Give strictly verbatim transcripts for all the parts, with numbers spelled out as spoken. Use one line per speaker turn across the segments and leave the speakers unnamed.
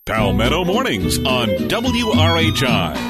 Palmetto Mornings on W R H I.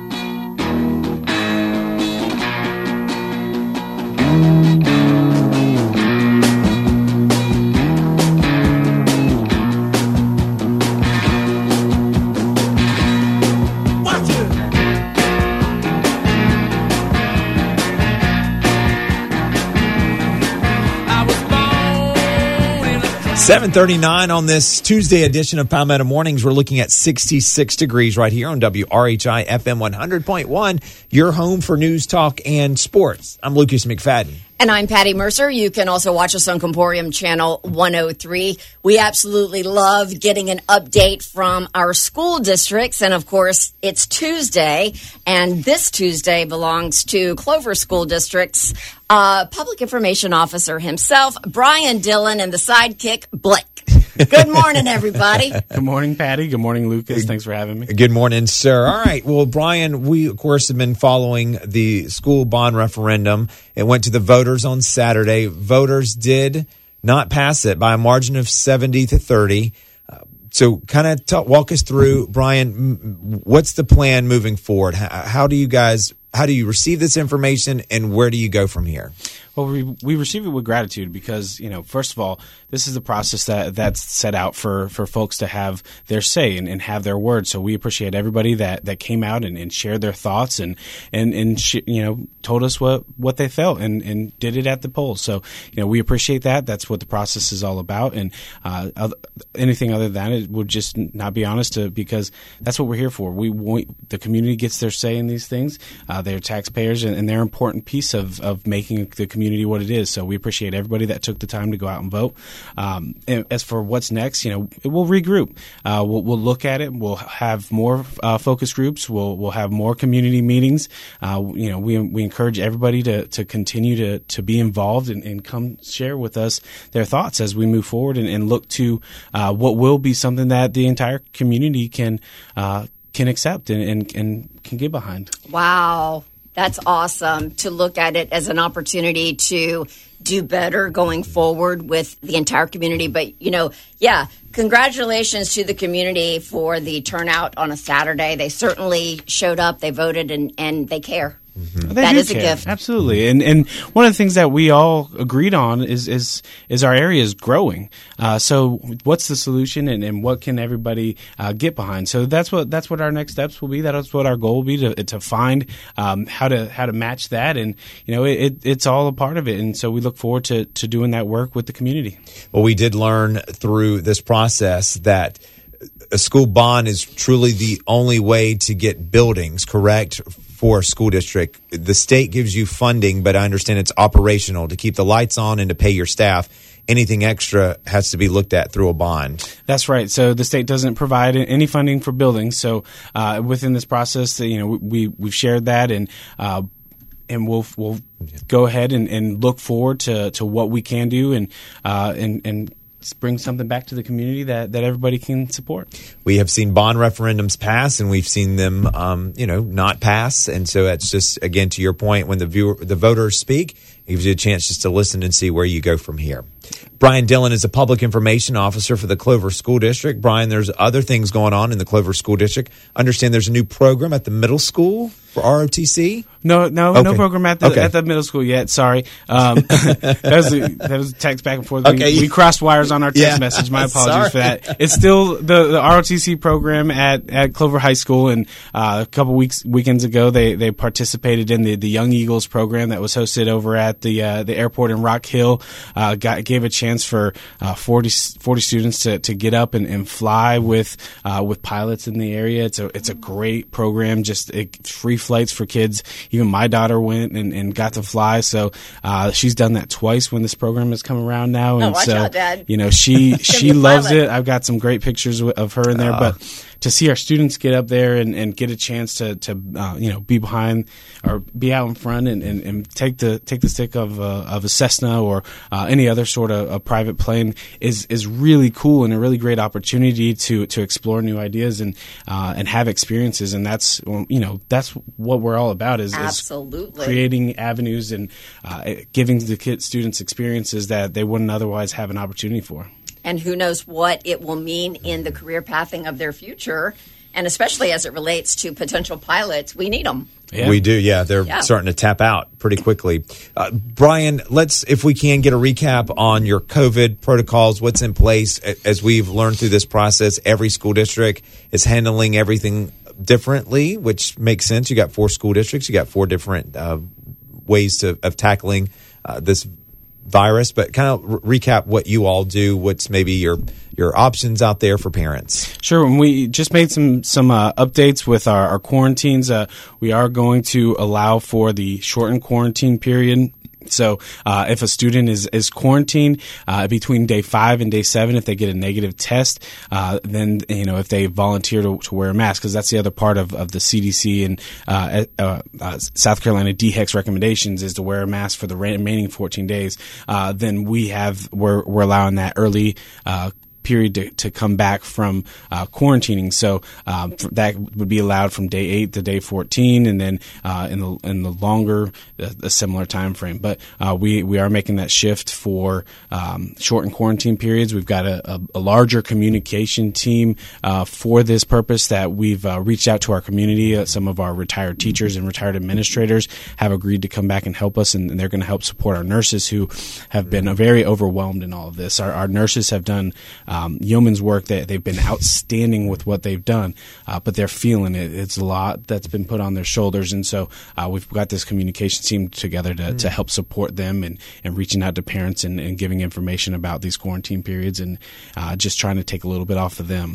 seven thirty-nine on this Tuesday edition of Palmetto Mornings. We're looking at sixty-six degrees right here on W R H I F M one hundred point one, your home for news, talk, and sports. I'm Lucas McFadden.
And I'm Patty Mercer. You can also watch us on Comporium Channel one oh three. We absolutely love getting an update from our school districts. And, of course, it's Tuesday, and this Tuesday belongs to Clover School District's uh, Public Information Officer himself, Brian Dillon, and the sidekick, Blake. Good morning, everybody.
Good morning, Patty. Good morning, Lucas. Thanks for having me.
Good morning, sir. All right. Well, Brian, we, of course, have been following the school bond referendum. It went to the voters on Saturday. Voters did not pass it by a margin of seventy to thirty. Uh, so kind of t- walk us through, Brian, m- what's the plan moving forward? How, how do you guys, how do you receive this information, and where do you go from here?
Well, we, we receive it with gratitude because, you know, first of all, this is a process that that's set out for, for folks to have their say and, and have their word. So we appreciate everybody that, that came out and, and shared their thoughts and, and, and sh- you know, told us what, what they felt and, and did it at the polls. So, you know, we appreciate that. That's what the process is all about. And uh, other, anything other than it would just not be honest to, because that's what we're here for. We want, the community gets their say in these things. Uh, they're taxpayers, and, and they're an important piece of, of making the community what it is. So we appreciate everybody that took the time to go out and vote. Um, and as for what's next, you know, we'll regroup. Uh, we'll, we'll look at it. We'll have more uh, focus groups. We'll we'll have more community meetings. Uh, you know, we we encourage everybody to to continue to to be involved and, and come share with us their thoughts as we move forward and, and look to uh, what will be something that the entire community can uh, can accept and, and and can get behind.
Wow. That's awesome to look at it as an opportunity to do better going forward with the entire community. But, you know, yeah, congratulations to the community for the turnout on a Saturday. They certainly showed up, they voted, and, and they care.
Mm-hmm.
That is
care.
a gift.
Absolutely. And and one of the things that we all agreed on is is, is our area is growing. Uh, so what's the solution, and, and what can everybody uh, get behind? So that's what that's what our next steps will be. That's what our goal will be, to to find um, how to how to match that. And, you know, it, it's all a part of it. And so we look forward to, to doing that work with the community.
Well, we did learn through this process that a school bond is truly the only way to get buildings, correct, for a school district. The state gives you funding, but I understand it's operational to keep the lights on and to pay your staff. Anything extra has to be looked at through a bond.
That's right. So the state doesn't provide any funding for buildings. So uh, within this process, you know, we we've shared that, and uh, and we'll we'll go ahead and, and look forward to, to what we can do, and uh, and and. bring something back to the community that, that everybody can support.
We have seen bond referendums pass, and we've seen them, um, you know, not pass. And so that's just, again, to your point, when the viewer, the voters speak, it gives you a chance just to listen and see where you go from here. Brian Dillon is a public information officer for the Clover School District. Brian, there's other things going on in the Clover School District. Understand there's a new program at the middle school for R O T C?
No, no,
okay.
no program at the
okay.
at the middle school yet. Sorry, um, that was a, that was a text back and forth.
Okay.
We, we crossed wires on our text
yeah.
message. My apologies
Sorry.
for that. It's still the, the R O T C program at, at Clover High School, and uh, a couple weeks weekends ago they, they participated in the, the Young Eagles program that was hosted over at the uh, the airport in Rock Hill. Uh, got gave a chance for uh, forty, forty students to, to get up and, and fly with uh, with pilots in the area. It's a it's a great program. Just it, free flights for kids. Even my daughter went and, and got to fly. So uh, she's done that twice when this program has come around now. And
oh, watch
so
out, Dad.
you know she she loves
pilot.
it. I've got some great pictures of her in there,
Uh.
but to see our students get up there and, and get a chance to, to uh, you know, be behind or be out in front and, and, and take the take the stick of uh, of a Cessna or uh, any other sort of a private plane is is really cool and a really great opportunity to to explore new ideas and uh, and have experiences. And that's you know that's what we're all about is,
Absolutely.
is creating avenues and uh, giving the kids students experiences that they wouldn't otherwise have an opportunity for.
and who knows what it will mean in the career pathing of their future. And especially as it relates to potential pilots, we need them.
Yeah. We do, yeah. They're yeah. starting to tap out pretty quickly. Uh, Brian, let's, if we can, get a recap on your COVID protocols, what's in place. As we've learned through this process, every school district is handling everything differently, which makes sense. You got four school districts. You got four different uh, ways to, of tackling uh, this virus, but kind of re- recap what you all do. What's maybe your your options out there for parents?
Sure. And we just made some some uh, updates with our, our quarantines. Uh, we are going to allow for the shortened quarantine period. So uh, if a student is, is quarantined uh, between day five and day seven, if they get a negative test, uh, then, you know, if they volunteer to, to wear a mask, because that's the other part of, of the C D C and uh, uh, uh, South Carolina D HEC's recommendations is to wear a mask for the remaining fourteen days. Uh, then we have, we're, we're allowing that early uh period to, to come back from uh, quarantining. So um, that would be allowed from day eight to day fourteen, and then uh, in the in the longer, a, a similar time frame. But uh, we we are making that shift for um, shortened quarantine periods. We've got a, a, a larger communication team uh, for this purpose that we've uh, reached out to our community. Uh, some of our retired teachers and retired administrators have agreed to come back and help us, and, and they're going to help support our nurses who have been uh, very overwhelmed in all of this. Our, our nurses have done Um, yeoman's work. That they've been outstanding with what they've done, uh, but they're feeling it. It's a lot that's been put on their shoulders, and so uh, we've got this communication team together to, mm. to help support them and, and reaching out to parents and, and giving information about these quarantine periods and uh, just trying to take a little bit off of them.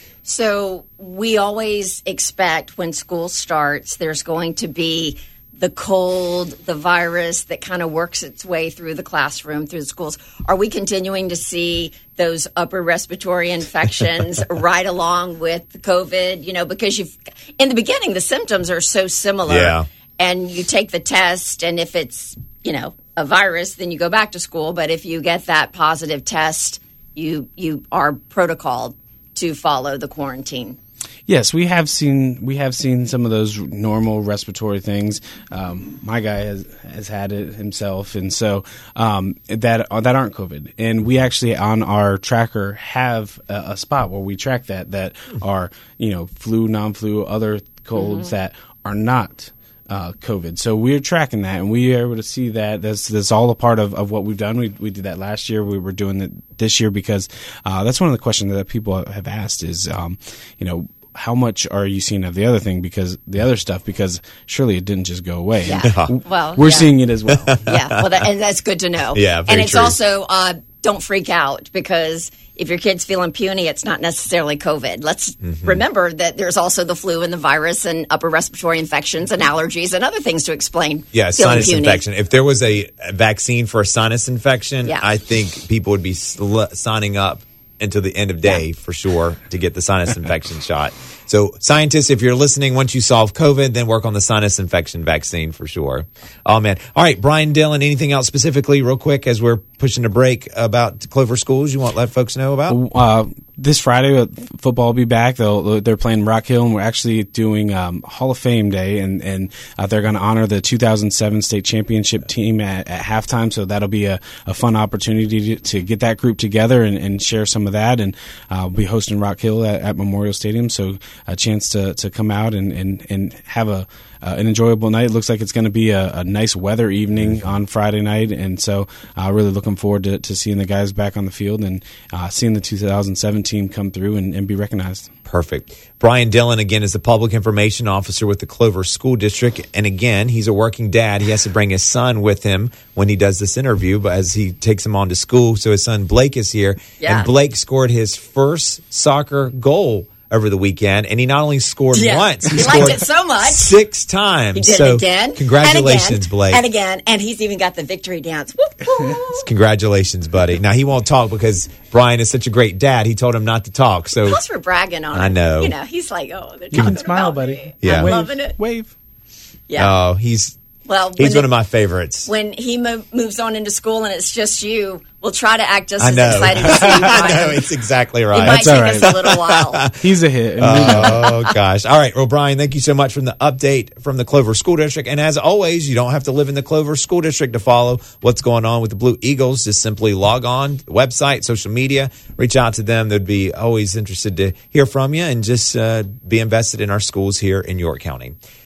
So we always expect when school starts, there's going to be the cold, the virus that kind of works its way through the classroom, through the schools. Are we continuing to see those upper respiratory infections right along with the COVID? You know, because you've in the beginning, the symptoms are so similar.
Yeah.
And you take the test, and if it's, you know, a virus, then you go back to school. But if you get that positive test, you you are protocoled to follow the quarantine.
Yes, we have seen we have seen some of those normal respiratory things. Um, my guy has has had it himself, and so um, that that aren't COVID. And we actually on our tracker have a, a spot where we track that that are you know flu, non-flu, other colds mm-hmm. that are not uh, COVID. So we're tracking that, and we are able to see that. That's that's all a part of, of what we've done. We we did that last year. We were doing it this year because uh, that's one of the questions that people have asked is um, you know. How much are you seeing of the other thing? Because the other stuff, because surely it didn't just go away.
Yeah. Well,
we're
yeah.
seeing it as well.
Yeah. Well, that, and that's good to know.
Yeah. Very
and it's
true.
also uh, don't freak out, because if your kid's feeling puny, it's not necessarily COVID. Let's mm-hmm. remember that there's also the flu and the virus and upper respiratory infections and allergies and other things to explain.
Yeah,
feeling
sinus
puny.
infection. If there was a vaccine for a sinus infection,
yeah.
I think people would be sl- signing up until the end of day yeah. for sure to get the sinus infection shot. So scientists, if you're listening, once you solve COVID, then work on the sinus infection vaccine for sure. Oh, man. All right, Brian Dillon, anything else specifically real quick as we're pushing a break about Clover Schools you want to let folks know about?
Uh, this Friday, uh, football will be back. They'll, they're playing Rock Hill, and we're actually doing um, Hall of Fame Day, and, and uh, they're going to honor the two thousand seven state championship team at, at halftime. So that'll be a, a fun opportunity to, to get that group together and, and share some of that. And uh, we'll be hosting Rock Hill at, at Memorial Stadium. So a chance to, to come out and, and, and have a uh, an enjoyable night. It looks like it's going to be a, a nice weather evening on Friday night, and so uh, really looking forward to, to seeing the guys back on the field and uh, seeing the two thousand seven team come through and, and be recognized.
Perfect. Brian Dillon, again, is the Public Information Officer with the Clover School District. And again, he's a working dad. He has to bring his son with him when he does this interview, but as he takes him on to school. So his son Blake is here.
Yeah.
And Blake scored his first soccer goal over the weekend, and he not only scored
yeah.
once, he,
he
scored
liked it so much.
six times.
He did
so
it again.
Congratulations,
and again,
Blake.
And again, and he's even got the victory dance. Woo, woo.
Congratulations, buddy. Now, he won't talk because Brian is such a great dad. He told him not to talk. So
plus we're bragging on him.
I know.
You know, he's like, oh, they're
you
talking
can smile,
about
buddy.
me.
Yeah.
I'm
Wave.
loving it.
Wave.
Yeah.
Oh, he's
Well,
he's
when
one of my favorites.
When he mo- moves on into school and it's just you, we'll try to act just
I
as
know.
excited as you.
I know, it's exactly
It
right.
might
That's all
take
right.
us a little while.
He's a hit. And we know.
Oh, gosh. All right. Well, Brian, thank you so much from the update from the Clover School District. And as always, you don't have to live in the Clover School District to follow what's going on with the Blue Eagles. Just simply log on, website, social media, reach out to them. They'd be always interested to hear from you and just uh, be invested in our schools here in York County.